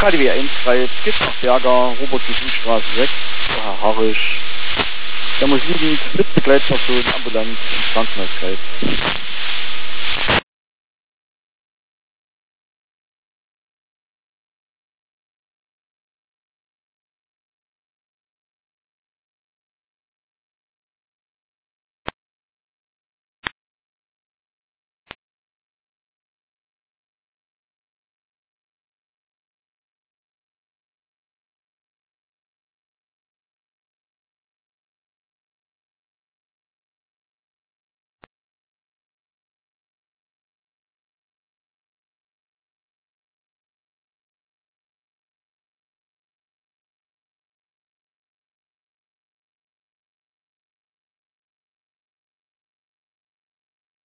KDW 1 geht nach Berger, Robert-Gesuch-Straße 6, Herr Harisch. Der muss liegend mit Begleitperson ambulant ins Krankenhaus greift.